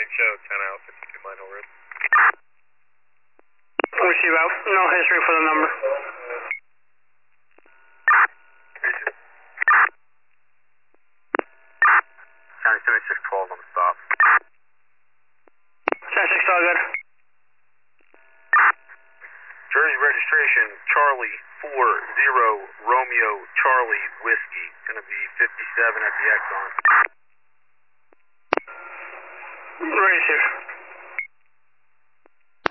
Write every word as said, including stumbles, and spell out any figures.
show, ten out, fifty-two Mine Hill Road. Receive out. No history for the number. County seventy-six twelve on the stop. seventy-six, all good. Jersey registration, Charlie four zero Romeo Charlie Whiskey. Gonna be fifty-seven at the Exxon. Receive.